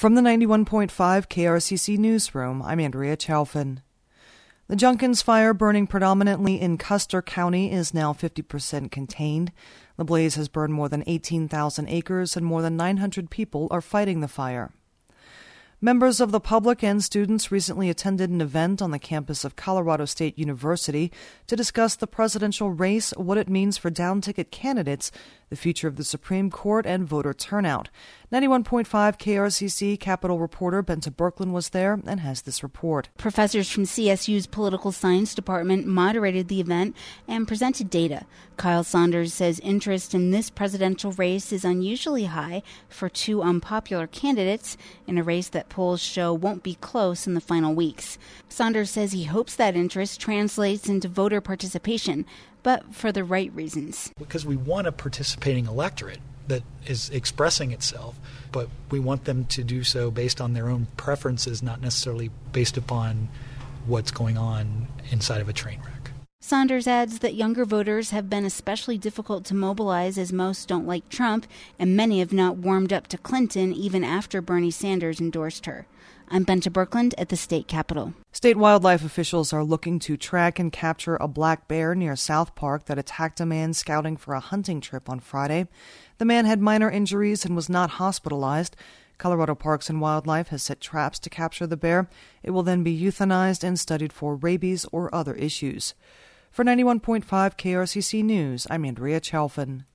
From the 91.5 KRCC Newsroom, I'm Andrea Chalfin. The Junkins fire, burning predominantly in Custer County, is now 50% contained. The blaze has burned more than 18,000 acres and more than 900 people are fighting the fire. Members of the public and students recently attended an event on the campus of Colorado State University to discuss the presidential race, what it means for down-ticket candidates, the future of the Supreme Court, and voter turnout. 91.5 KRCC Capitol reporter Benta Birkeland was there and has this report. Professors from CSU's Political Science Department moderated the event and presented data. Kyle Saunders says interest in this presidential race is unusually high for two unpopular candidates in a race that polls show won't be close in the final weeks. Saunders says he hopes that interest translates into voter participation, but for the right reasons. Because we want a participating electorate that is expressing itself, but we want them to do so based on their own preferences, not necessarily based upon what's going on inside of a train wreck. Saunders adds that younger voters have been especially difficult to mobilize as most don't like Trump, and many have not warmed up to Clinton even after Bernie Sanders endorsed her. I'm Benta Birkeland at the state capitol. State wildlife officials are looking to track and capture a black bear near South Park that attacked a man scouting for a hunting trip on Friday. The man had minor injuries and was not hospitalized. Colorado Parks and Wildlife has set traps to capture the bear. It will then be euthanized and studied for rabies or other issues. For 91.5 KRCC News, I'm Andrea Chalfin.